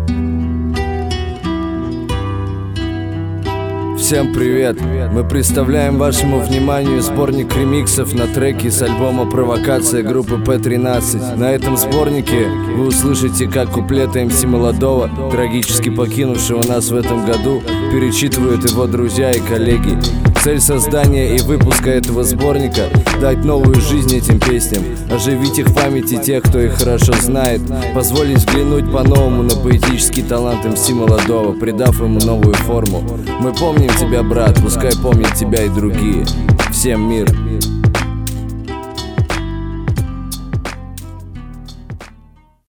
Всем привет! Мы представляем вашему вниманию сборник ремиксов на треки с альбома «Провокация» группы P13. На этом сборнике вы услышите, как куплеты МС Молодого, трагически покинувшего нас в этом году, перечитывают его друзья и коллеги. Цель создания и выпуска этого сборника — дать новую жизнь этим песням, оживить их в памяти тех, кто их хорошо знает, позволить взглянуть по-новому на поэтический талант МС Молодого, придав ему новую форму. Мы помним тебя, брат, пускай помнят тебя и другие. Всем мир!